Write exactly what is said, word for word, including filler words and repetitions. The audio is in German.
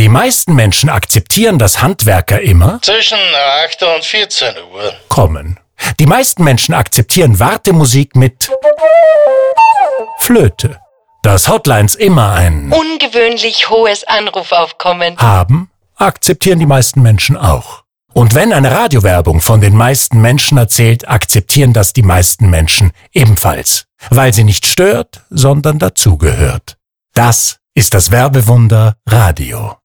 Die meisten Menschen akzeptieren, dass Handwerker immer zwischen acht und vierzehn Uhr kommen. Die meisten Menschen akzeptieren Wartemusik mit Flöte. Dass Hotlines immer ein ungewöhnlich hohes Anrufaufkommen haben, akzeptieren die meisten Menschen auch. Und wenn eine Radiowerbung von den meisten Menschen erzählt, akzeptieren das die meisten Menschen ebenfalls, weil sie nicht stört, sondern dazugehört. Das ist das Werbewunder Radio.